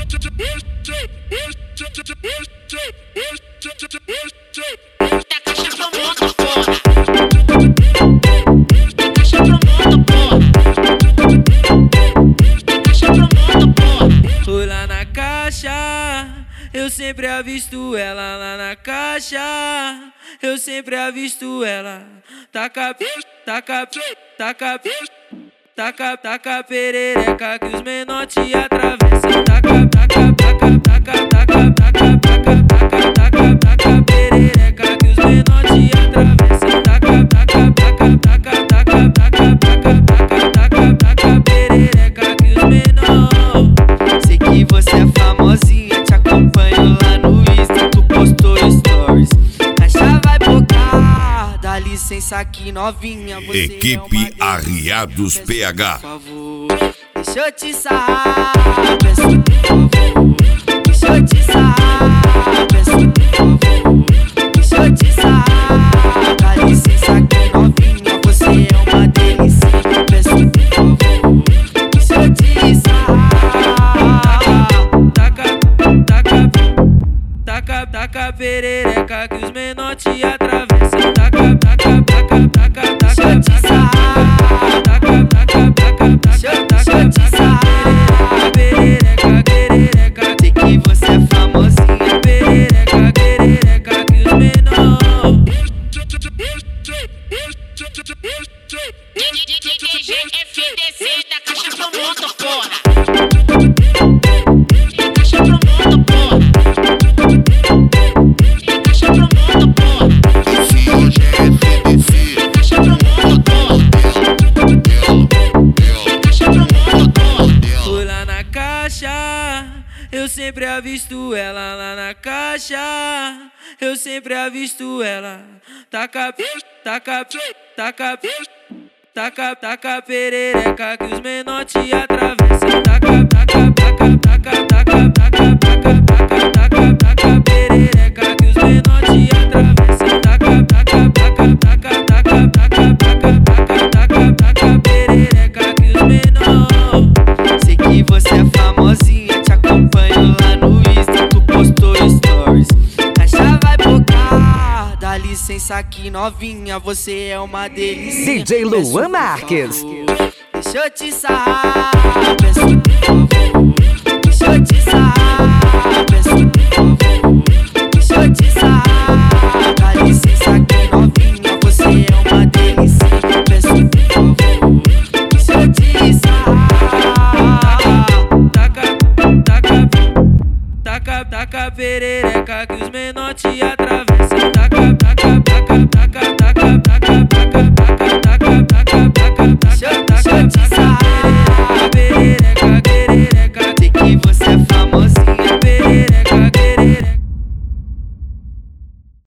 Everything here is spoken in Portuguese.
Fui lá na caixa, eu sempre avisto ela lá na caixa. Eu sempre avisto ela. Taca, taca, taca, taca, taca perereca que os menor te atravessam. Taca, taca, taca, taca, taca, taca, taca, taca, taca, taca perereca que os menor te atravessam. Taca, taca, taca, taca, taca, taca, taca, taca, taca, taca perereca que os menor. Sei que você é famosinha, te acompanho lá no Insta, tu postou stories. Caixa vai bocar, dá licença aqui novinha, você Equipe é Arriados PH. por favor, deixa eu te sarrar, peço por favor. Deixa eu te sarrar, peço por favor. Deixa eu te sarrar, dá licença aqui novinha, você é uma delícia, peço por favor. Deixa eu te sarrar. Taca, taca perereca que os menor te atravessam. Taca, taca, taca, taca, taca, taca, taca, taca, perereca, perereca. Sei que você é famosinha, Perereca, perereca que os menor. FDC da caixa pro mundo, porra. Caixa pro mundo, porra. Caixa pro mundo, porra. Esse hoje é FDC. Caixa pro mundo, porra. Caixa pro mundo, porra. Fui lá na caixa, eu sempre avisto ela lá na caixa. Eu sempre avisto ela. Taca, taca, taca, taca, taca perereca que os menor te atravessam. Taca, taca, taca, taca, taca, taca, taca, taca, taca, taca perereca que os menor te atravessam. Taca, taca, taca, taca, taca, taca, taca, taca, taca, taca perereca que os menor. sei que você é famosinha, te acompanho lá no Insta, tu postou stories. Caixa vai bocar, dá licença aqui novinha, você é uma delícia. DJ Peço Luan por Marques. favor, deixa eu te sarrar, peço por favor. Deixa eu te sarrar, peço por favor. Deixa eu te sarrar, dá licença aqui novinha, você é uma delícia. Peço por favor, deixa eu te sarrar. Taca perereca que os menor te atravessam.